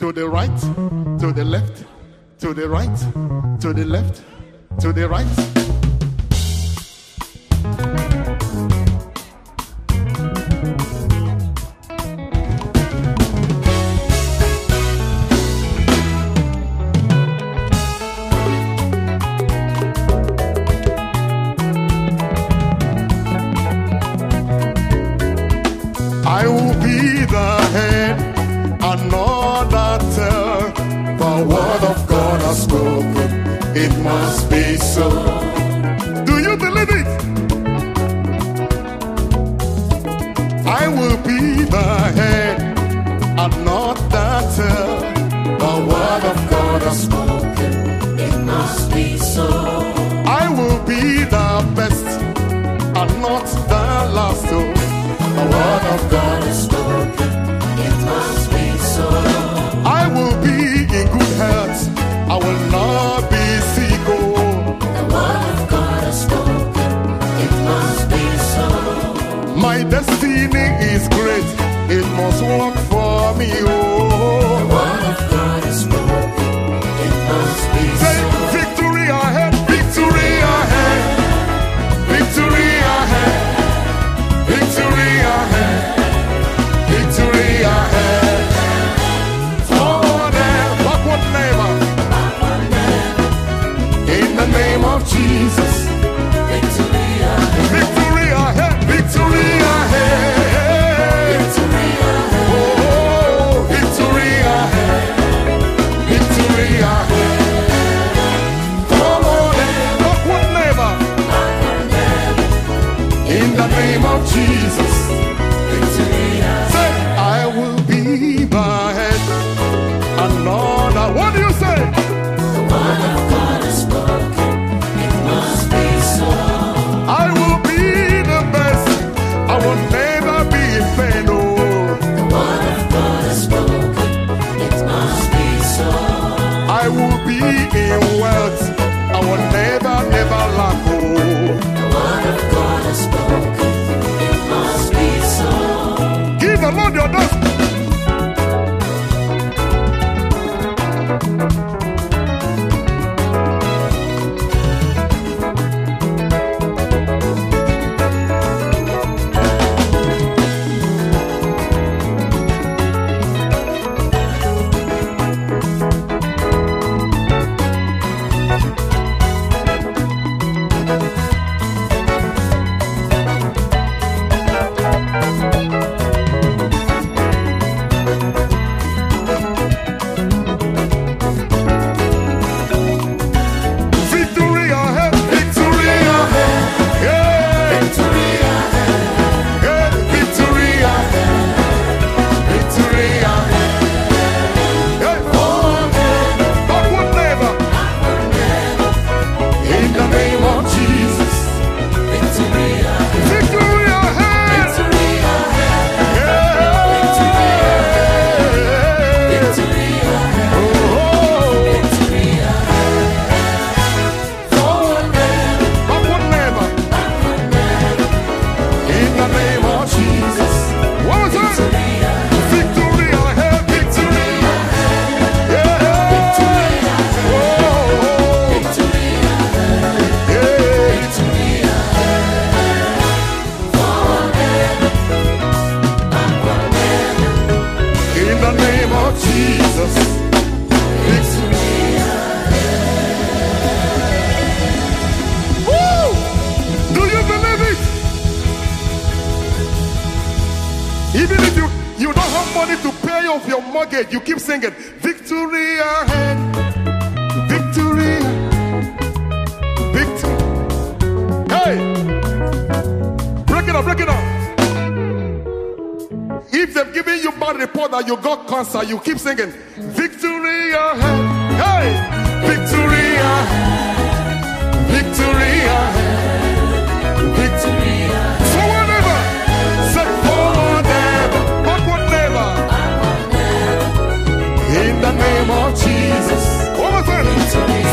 to the right, to the left, to the right, to the left, to the right. I will be the head and not the tail. The word of God has spoken, it must be so. Do you believe it? I will be the head and not the tail. The word of God has spoken, it must be so. I will be the best and not the last. The word of God is spoken, it must be so. I will be in good health, I will not be sick. Oh. The word of God is spoken, it must be so. My destiny is great, it must work for me. Oh. The word of God is spoken, it must be so. Say victory ahead, victory ahead, victory ahead. Victory ahead, victory ahead. Forward and backward never. In the name of Jesus. Victory ahead, victory ahead, victory ahead. Victory ahead. Oh, victory ahead, victory ahead. Forward and backward never. In the name of Jesus. Say, I will be the head and not the. What do you say? The word of God is spoken, it must be so. I will be the best, I will never be in pain. Oh. The word of God is spoken, it must be so. I will be in wealth, I will never, never lack. Oh. The word of God is spoken, it must be so. Give the Lord your dust. Even if you don't have money to pay off your mortgage, you keep singing, victory ahead, victory, victory. Hey, break it up, break it up. If they've given you bad report that you got cancer, you keep singing, victory ahead. Hey, victory ahead, victory ahead, victory ahead. Forward never, say forward never, backward never. In the name of Jesus. One more time.